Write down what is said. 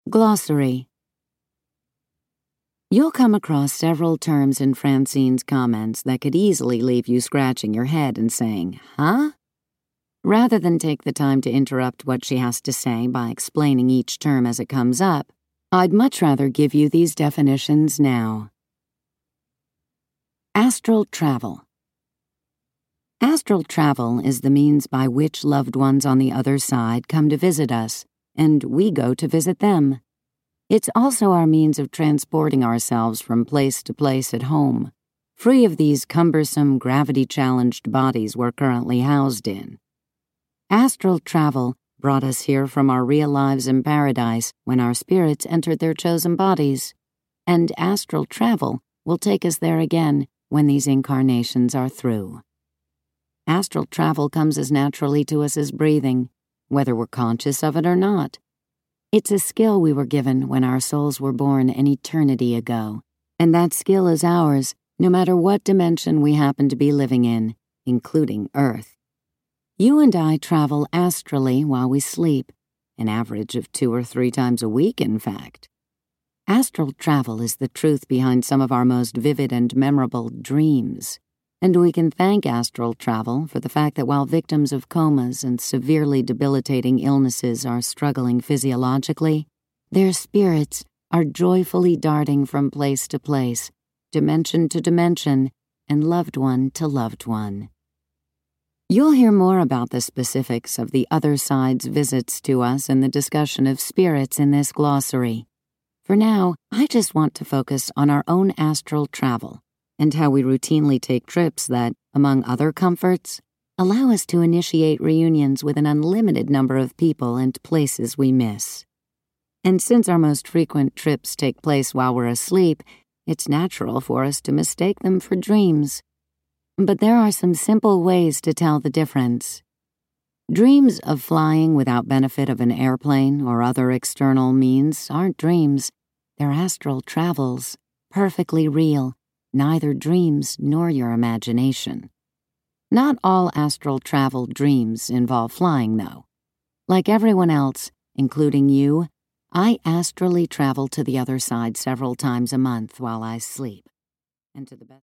Glossary. You'll come across several terms in Francine's comments that could easily leave you scratching your head and saying, huh? Rather than take the time to interrupt what she has to say by explaining each term as it comes up, I'd much rather give you these definitions now. Astral travel. Astral travel is the means by which loved ones on the other side come to visit us, and we go to visit them. It's also our means of transporting ourselves from place to place at home, free of these cumbersome, gravity-challenged bodies we're currently housed in. Astral travel brought us here from our real lives in paradise when our spirits entered their chosen bodies, and astral travel will take us there again when these incarnations are through. Astral travel comes as naturally to us as breathing, whether we're conscious of it or not. It's a skill we were given when our souls were born an eternity ago, and that skill is ours no matter what dimension we happen to be living in, including Earth. You and I travel astrally while we sleep, an average of 2 or 3 times a week, in fact. Astral travel is the truth behind some of our most vivid and memorable dreams, and we can thank astral travel for the fact that while victims of comas and severely debilitating illnesses are struggling physiologically, their spirits are joyfully darting from place to place, dimension to dimension, and loved one to loved one. You'll hear more about the specifics of the other side's visits to us in the discussion of spirits in this glossary. For now, I just want to focus on our own astral travel and how we routinely take trips that, among other comforts, allow us to initiate reunions with an unlimited number of people and places we miss. And since our most frequent trips take place while we're asleep, it's natural for us to mistake them for dreams. But there are some simple ways to tell the difference. Dreams of flying without benefit of an airplane or other external means aren't dreams. They're astral travels, perfectly real, neither dreams nor your imagination. Not all astral travel dreams involve flying, though. Like everyone else, including you, I astrally travel to the other side several times a month while I sleep. And to the best